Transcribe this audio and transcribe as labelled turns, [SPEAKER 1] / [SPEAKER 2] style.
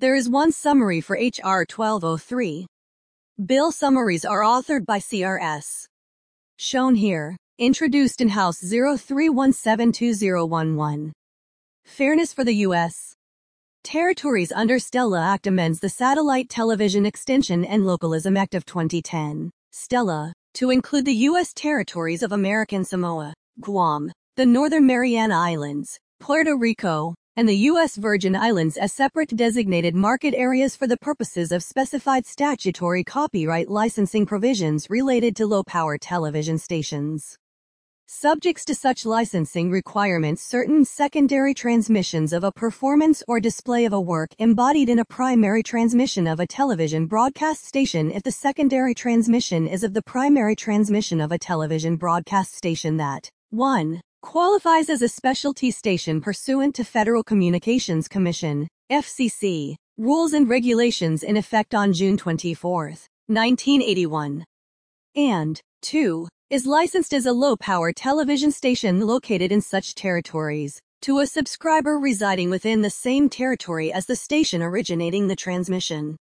[SPEAKER 1] There is one summary for H.R. 1203. Bill summaries are authored by CRS. Shown here. Introduced in House 03172011. Fairness for the U.S. Territories under STELA Act amends the Satellite Television Extension and Localism Act of 2010, STELA, to include the U.S. territories of American Samoa, Guam, the Northern Mariana Islands, Puerto Rico, and the U.S. Virgin Islands as separate designated market areas for the purposes of specified statutory copyright licensing provisions related to low-power television stations. Subjects to such licensing requirements, certain secondary transmissions of a performance or display of a work embodied in a primary transmission of a television broadcast station if the secondary transmission is of the primary transmission of a television broadcast station that 1. Qualifies as a specialty station pursuant to Federal Communications Commission, FCC, rules and regulations in effect on June 24, 1981. And 2. Is licensed as a low-power television station located in such territories, to a subscriber residing within the same territory as the station originating the transmission.